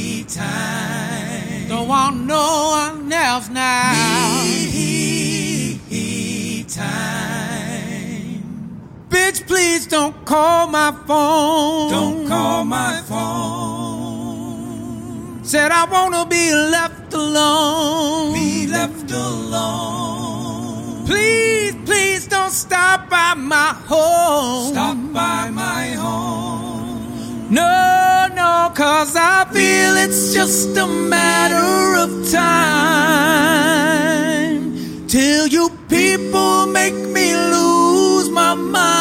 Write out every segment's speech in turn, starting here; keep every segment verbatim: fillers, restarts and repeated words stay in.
me time. Don't want no one else now. Me please don't call my phone. Don't call my phone. Said I wanna be left alone. Be left alone. Please, please don't stop by my home. Stop by my home. No, no, cause I feel it's just a matter of time till you people make me lose my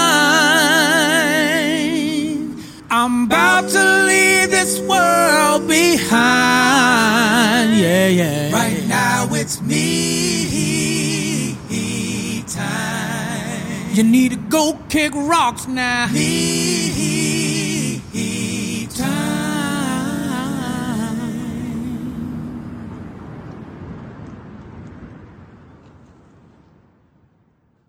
mind. I'm about to leave this world behind. Yeah, yeah. Right now it's me time. You need to go kick rocks now. Me